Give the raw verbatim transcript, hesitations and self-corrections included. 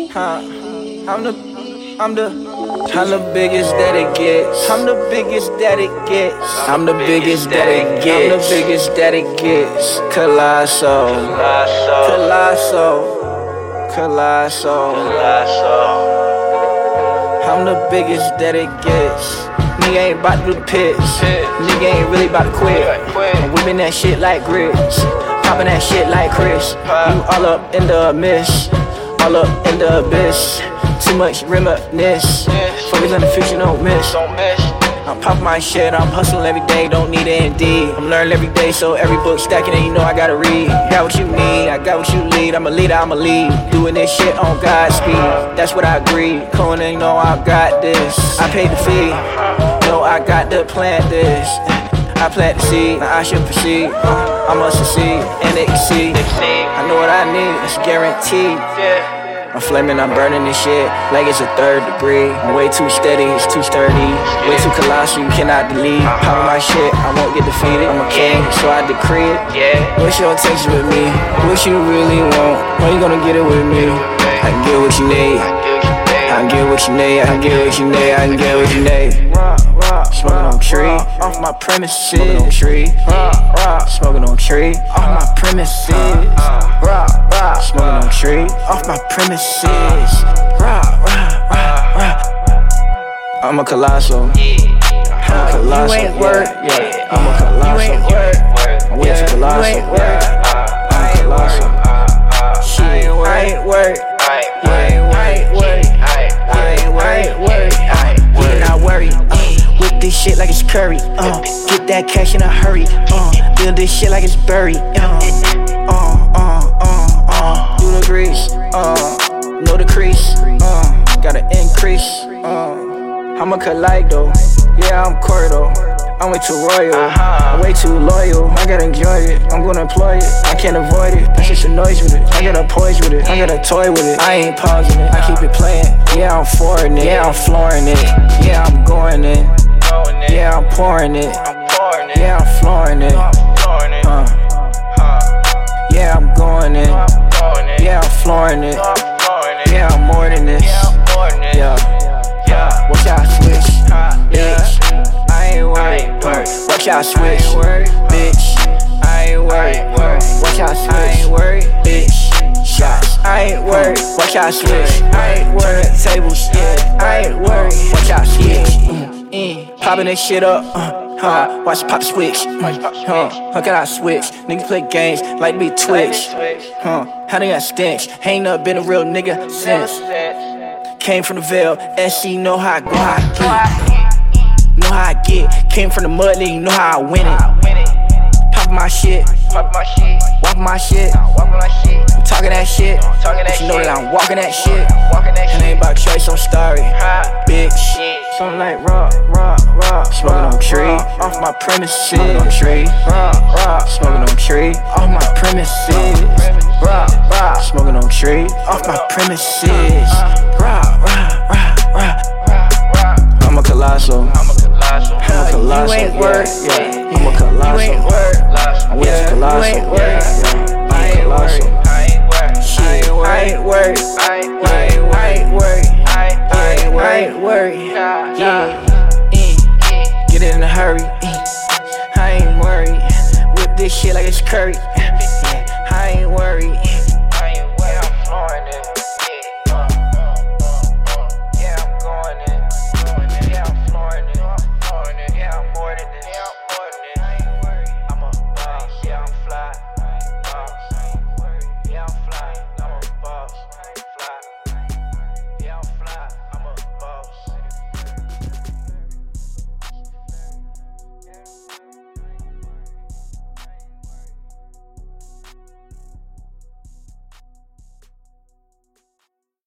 Huh? I'm the, I'm the, I'm the biggest that it gets. I'm the biggest that it gets. I'm the biggest that it gets. I'm the biggest that it gets. Colossal, colossal, colossal. I'm the biggest that it gets. Nigga ain't bout to do the pits. Nigga ain't really bout to quit. I'm whipping that shit like grits. Popping that shit like Chris. You all up in the mist. All up in the abyss. Too much reminisce. Focus on the future, don't miss. I'm popping my shit, I'm hustling every day, don't need an Indeed. I'm learning every day, so every book stacking and you know I gotta read. Got what you need, I got what you lead. I'm a leader, I'm a lead. Doing this shit on God's speed, that's what I agree. Cohen, you know I got this. I paid the fee, know I got to plant this. I plant the seed, now I should proceed. uh, I must succeed, and exceed. I know what I need, it's guaranteed. I'm flaming, I'm burning this shit like it's a third degree. I'm way too steady, it's too sturdy. Way too colossal, you cannot delete. Power my shit, I won't get defeated. I'm a king, so I decree it. What's your intention with me? What you really want? When you gonna get it with me? I can get what you need. I can get what you need. I can get what you need. I can get what you need. Smoking on tree, off my premises. Smoking on tree, smoking on tree, off my premises. Smoking on tree, off my premises. I'm a colossal. I'm a colossal. You ain't work. Yeah, I'm a colossal. You ain't work. I'm with colossal. You ain't work. Yeah, I'm a colossal. Shit, I ain't work. I ain't work. I ain't work. You're not worried. Whip this shit like it's curry. Uh, get that cash in a hurry. Uh, build this shit like it's buried. Uh, uh, uh, uh, uh. Do the grease. Uh, no decrease. Uh, gotta increase. Uh, I'm a kaleido. Yeah, I'm Cordo. I'm way too royal. I'm way too loyal. I gotta enjoy it. I'm gonna employ it. I can't avoid it. That shit annoys with it. I got a poise with it. I got a toy with it. I ain't pausing it. I keep it playing. Yeah, I'm flooring it. Yeah, I'm flooring it. Yeah, I'm going in. Yeah, I'm pouring it. Yeah, I'm flooring it. Uh. Yeah, I'm going in. Yeah, I'm flooring it. Yeah, I'm more than this. Yeah. Watch out switch, bitch. I ain't worried. Watch out switch, bitch. I ain't worried. Watch out switch, I ain't worried, bitch. Shots, I ain't worried. Watch out switch, I ain't worried. Tables, yeah, I ain't worried. Watch out switch. Popping this shit up, uh, huh? Watch pop switch, uh, huh? How can I switch? Niggas play games like me Twitch, huh? How they got stench? Ain't never been a real nigga since. Came from the Veil, S C know how I go, how I get. Know how I get. Came from the mud, nigga, you know how I win it. Pop my shit, walk my shit. I'm talking that shit, but you know that I'm walking that shit. And ain't about choice, I'm starry, bitch. Something like rock, rock, rock. Smoking on tree, off my premises. Smoking on tree, rock, rock. Smoking on tree, off my premises. Rock, rock. Smoking on tree, off my premises. Rock, rock, rock, rock. I'm a colossal. I'm a colossal. You ain't work. Yeah, I'm a colossal. You ain't work. I'm with Yeah, colossal. you ain't work. Yeah, I ain't work. I ain't work. Shit, I ain't work. I ain't work. I ain't work. I ain't work. Yeah. Get it in a hurry. I ain't worried. Whip this shit like it's curry.